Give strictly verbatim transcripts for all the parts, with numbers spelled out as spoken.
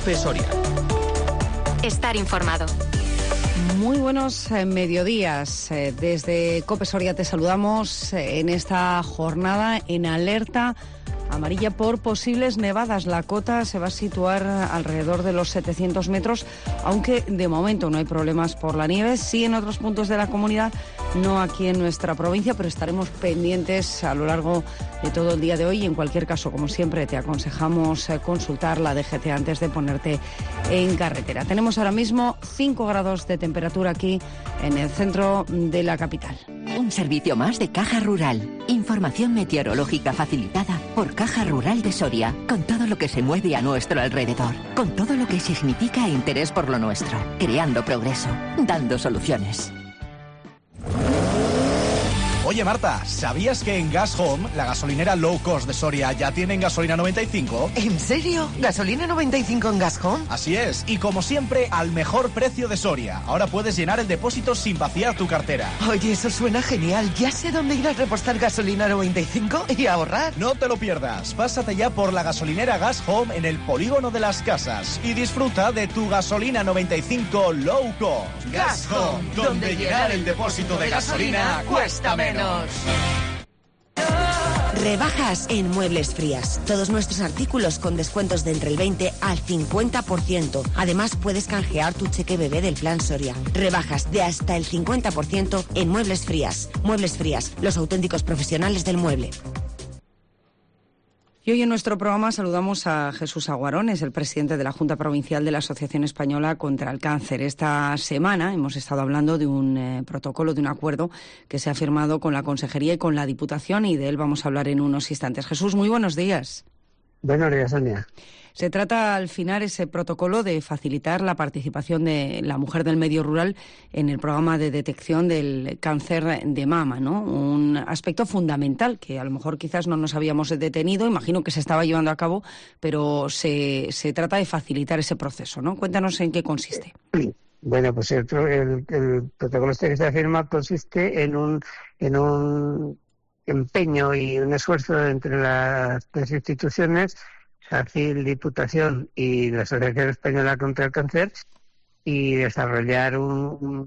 COPE Soria. Estar informado. Muy buenos eh, mediodías. Eh, desde COPE Soria te saludamos eh, en esta jornada en alerta amarilla por posibles nevadas. La cota se va a situar alrededor de los setecientos metros, aunque de momento no hay problemas por la nieve. Sí en otros puntos de la comunidad, no aquí en nuestra provincia, pero estaremos pendientes a lo largo de todo el día de hoy. Y en cualquier caso, como siempre, te aconsejamos consultar la D G T antes de ponerte en carretera. Tenemos ahora mismo cinco grados de temperatura aquí en el centro de la capital. Un servicio más de Caja Rural. Información meteorológica facilitada por Caja Rural de Soria, con todo lo que se mueve a nuestro alrededor, con todo lo que significa interés por lo nuestro, creando progreso, dando soluciones. Oye Marta, ¿sabías que en Gas Home, la gasolinera low cost de Soria, ya tienen gasolina noventa y cinco? ¿En serio? ¿Gasolina noventa y cinco en Gas Home? Así es, y como siempre, al mejor precio de Soria. Ahora puedes llenar el depósito sin vaciar tu cartera. Oye, eso suena genial. Ya sé dónde ir a repostar gasolina noventa y cinco y ahorrar. No te lo pierdas. Pásate ya por la gasolinera Gas Home en el Polígono de las Casas y disfruta de tu gasolina noventa y cinco low cost. Gas Home, donde llenar el depósito de gasolina cuesta menos. Rebajas en Muebles Frías. Todos nuestros artículos con descuentos de entre el veinte al cincuenta por ciento. Además, puedes canjear tu cheque bebé del Plan Soria. Rebajas de hasta el cincuenta por ciento en Muebles Frías. Muebles Frías, los auténticos profesionales del mueble. Y hoy en nuestro programa saludamos a Jesús Aguarón, es el presidente de la Junta Provincial de la Asociación Española contra el Cáncer. Esta semana hemos estado hablando de un eh, protocolo, de un acuerdo que se ha firmado con la Consejería y con la Diputación, y de él vamos a hablar en unos instantes. Jesús, muy buenos días. Buenos días, Sonia. Se trata, al final, ese protocolo de facilitar la participación de la mujer del medio rural en el programa de detección del cáncer de mama, ¿no? Un aspecto fundamental que a lo mejor quizás no nos habíamos detenido, imagino que se estaba llevando a cabo, pero se, se trata de facilitar ese proceso, ¿no? Cuéntanos en qué consiste. Bueno, pues el, el, el protocolo este que se firma consiste en un, en un empeño y un esfuerzo entre las, las instituciones, SACIL, Diputación y la Asociación Española contra el Cáncer, y desarrollar un, un,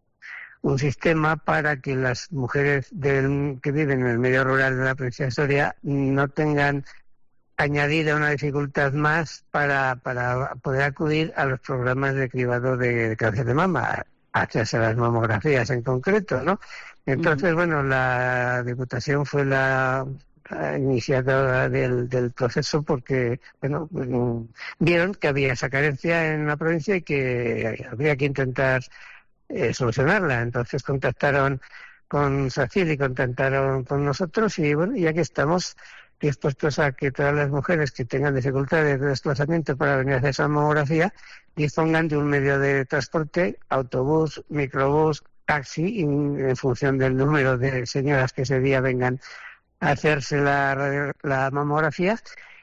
un sistema para que las mujeres del, que viven en el medio rural de la provincia de Soria no tengan añadida una dificultad más para, para poder acudir a los programas de cribado de, de cáncer de mama, hacerse las mamografías en concreto, ¿no? Entonces, uh-huh. bueno, la Diputación fue la iniciadora del, del proceso porque, bueno, vieron que había esa carencia en la provincia y que habría que intentar eh, solucionarla. Entonces contactaron con SACIL y contactaron con nosotros y, bueno, ya que estamos dispuestos a que todas las mujeres que tengan dificultades de desplazamiento para venir a hacer esa mamografía dispongan de un medio de transporte, autobús, microbús, taxi, en función del número de señoras que ese día vengan a hacerse la, la mamografía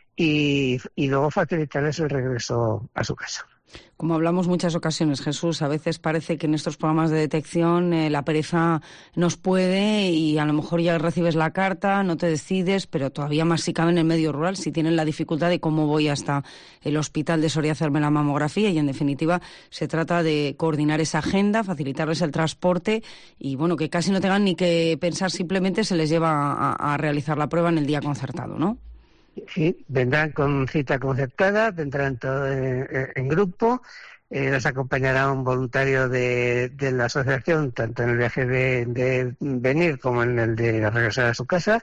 y, y luego facilitarles el regreso a su casa. Como hablamos muchas ocasiones, Jesús, a veces parece que en estos programas de detección eh, la pereza nos puede y a lo mejor ya recibes la carta, no te decides, pero todavía más si cabe en el medio rural, si tienen la dificultad de cómo voy hasta el hospital de Soria a hacerme la mamografía, y en definitiva se trata de coordinar esa agenda, facilitarles el transporte y bueno, que casi no tengan ni que pensar, simplemente se les lleva a, a realizar la prueba en el día concertado, ¿no? Sí, vendrán con cita concertada, vendrán todo en, en grupo, eh, los acompañará un voluntario de, de la asociación, tanto en el viaje de, de venir como en el de regresar a su casa.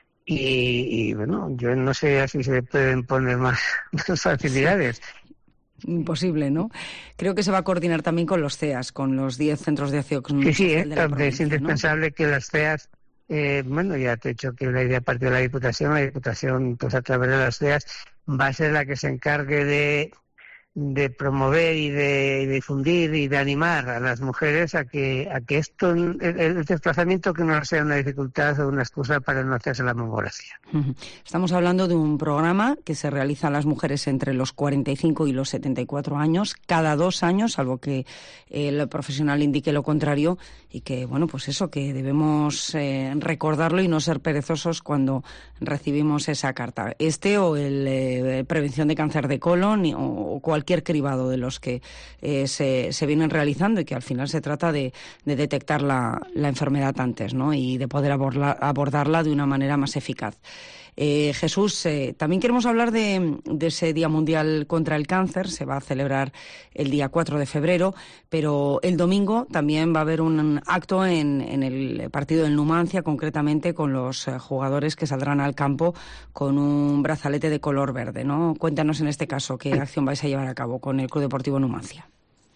Y, y bueno, yo no sé si se pueden poner más, más facilidades. Imposible, ¿no? Creo que se va a coordinar también con los C E A S, con los diez centros de acción. Sí, sí, es, es indispensable, ¿no?, que las C E A S, eh, bueno, ya te he dicho que la idea parte de la Diputación, la Diputación, pues a través de las C E A S, va a ser la que se encargue de de promover y de difundir y de animar a las mujeres a que a que esto, el, el desplazamiento, que no sea una dificultad o una excusa para no hacerse la mamografía. Estamos hablando de un programa que se realiza a las mujeres entre los cuarenta y cinco y los setenta y cuatro años, cada dos años, salvo que el profesional indique lo contrario, y que, bueno, pues eso, que debemos eh, recordarlo y no ser perezosos cuando recibimos esa carta. Este o el eh, prevención de cáncer de colon o, o cualquier cualquier cribado de los que eh, se, se vienen realizando, y que al final se trata de, de detectar la, la enfermedad antes, ¿no? Y de poder abordarla, abordarla de una manera más eficaz. Eh, Jesús, eh, también queremos hablar de, de ese Día Mundial contra el Cáncer. Se va a celebrar el día cuatro de febrero, pero el domingo también va a haber un acto en, en el partido del Numancia, concretamente con los eh, jugadores que saldrán al campo con un brazalete de color verde, ¿no? Cuéntanos en este caso qué acción vais a llevar a cabo con el Club Deportivo Numancia.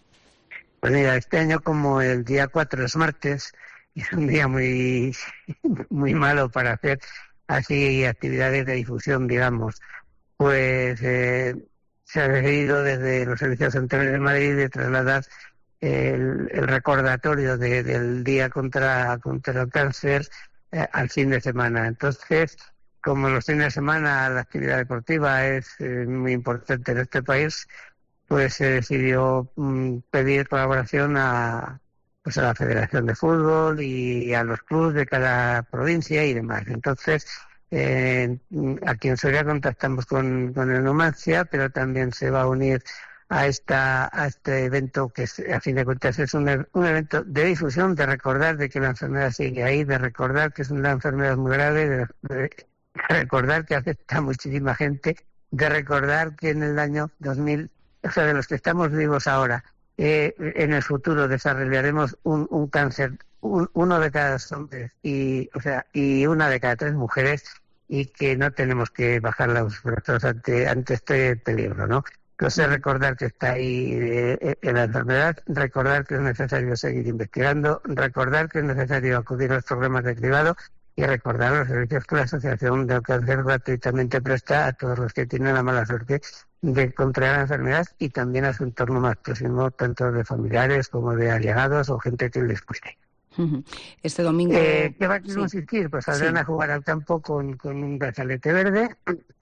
Pues mira, este año, como el día cuatro es martes, es un día muy, muy malo para hacer así actividades de difusión, digamos, pues eh, se ha decidido desde los servicios centrales de Madrid de trasladar el, el recordatorio de, del Día contra, contra el Cáncer eh, al fin de semana. Entonces, como los fines de semana la actividad deportiva es eh, muy importante en este país, pues se decidió mm, pedir colaboración a, pues a la Federación de Fútbol y a los clubes de cada provincia y demás. Entonces, eh, aquí en Soria contactamos con, con el Numancia, pero también se va a unir a esta a este evento que es, a fin de cuentas es un, un evento de difusión, de recordar de que la enfermedad sigue ahí, de recordar que es una enfermedad muy grave, de, de recordar que afecta a muchísima gente, de recordar que en el año dos mil, o sea, de los que estamos vivos ahora, Eh, en el futuro desarrollaremos un, un cáncer, un, uno de cada dos hombres y, o sea, y una de cada tres mujeres, y que no tenemos que bajar los brazos ante, ante este peligro, ¿no? Entonces, recordar que está ahí eh, en la enfermedad, recordar que es necesario seguir investigando, recordar que es necesario acudir a los programas de cribado y recordar los servicios que la Asociación del Cáncer gratuitamente presta a todos los que tienen la mala suerte de contraer la enfermedad, y también a su entorno más próximo, tanto de familiares como de allegados o gente que les cuide. Este domingo... Eh, ¿Qué va a consistir? Sí. Pues saldrán sí. a jugar al campo con, con un brazalete verde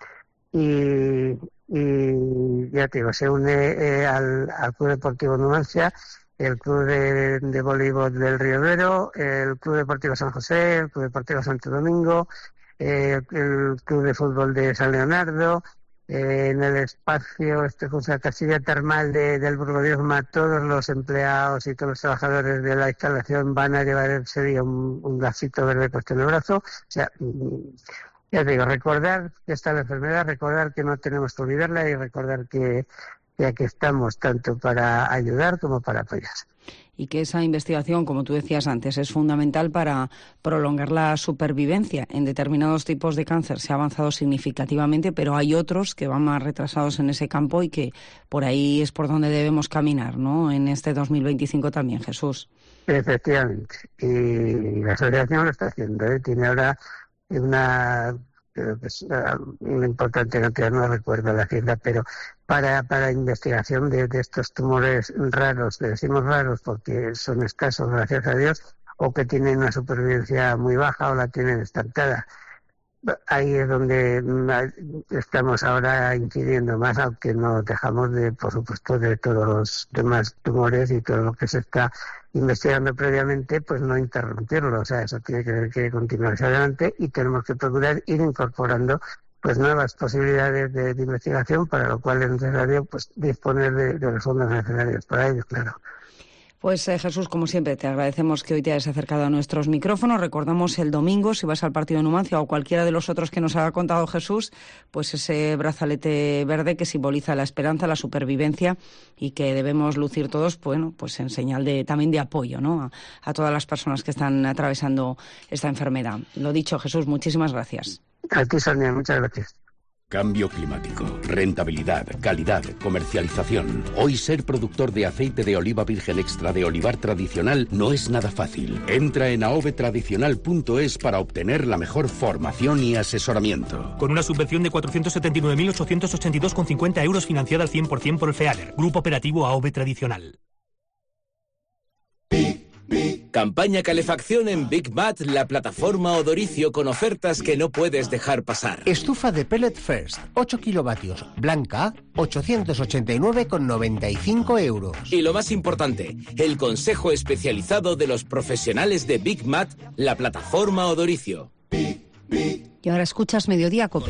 y, y ya te digo, se une eh, al, al Club Deportivo Numancia, el Club de, de Voleibol del Río Duero, el Club Deportivo San José, el Club Deportivo Santo Domingo, eh, el Club de Fútbol de San Leonardo. Eh, en el espacio, este, con la casilla termal de, del Burgodiosma, todos los empleados y todos los trabajadores de la instalación van a llevar ese día un, un lacito verde puesto en el brazo. O sea, ya te digo, recordar que está la enfermedad, recordar que no tenemos que olvidarla y recordar que, que aquí estamos tanto para ayudar como para apoyar. Y que esa investigación, como tú decías antes, es fundamental para prolongar la supervivencia. En determinados tipos de cáncer se ha avanzado significativamente, pero hay otros que van más retrasados en ese campo y que por ahí es por donde debemos caminar, ¿no? En este dos mil veinticinco también, Jesús. Efectivamente. Y la asociación lo está haciendo, ¿eh? Tiene ahora una... Pues, una importante cantidad, no recuerdo la cifra, pero para para investigación de, de estos tumores raros, le decimos raros porque son escasos, gracias a Dios, o que tienen una supervivencia muy baja o la tienen estancada. Ahí es donde estamos ahora incidiendo más, aunque no dejamos de, por supuesto, de todos los demás tumores y todo lo que se está investigando previamente, pues no interrumpirlo. O sea, eso tiene que, que continuar hacia adelante y tenemos que procurar ir incorporando pues nuevas posibilidades de, de investigación, para lo cual es necesario pues disponer de, de los fondos necesarios para ello, claro. Pues eh, Jesús, como siempre, te agradecemos que hoy te hayas acercado a nuestros micrófonos. Recordamos el domingo, si vas al partido de Numancia o cualquiera de los otros que nos ha contado Jesús, pues ese brazalete verde que simboliza la esperanza, la supervivencia, y que debemos lucir todos, bueno, pues en señal de también de apoyo, ¿no? A, a todas las personas que están atravesando esta enfermedad. Lo dicho, Jesús, muchísimas gracias. A ti, Sonia, muchas gracias. Cambio climático, rentabilidad, calidad, comercialización. Hoy ser productor de aceite de oliva virgen extra de olivar tradicional no es nada fácil. Entra en aove tradicional punto es para obtener la mejor formación y asesoramiento. Con una subvención de cuatrocientos setenta y nueve mil ochocientos ochenta y dos con cincuenta euros financiada al cien por ciento por el FEADER, Grupo Operativo aove Tradicional. Campaña calefacción en Big Mat, la plataforma Odoricio con ofertas que no puedes dejar pasar. Estufa de Pellet First, ocho kilovatios, blanca, ochocientos ochenta y nueve con noventa y cinco euros. Y lo más importante, el consejo especializado de los profesionales de Big Mat, la plataforma Odoricio. Y ahora escuchas Mediodía Cope.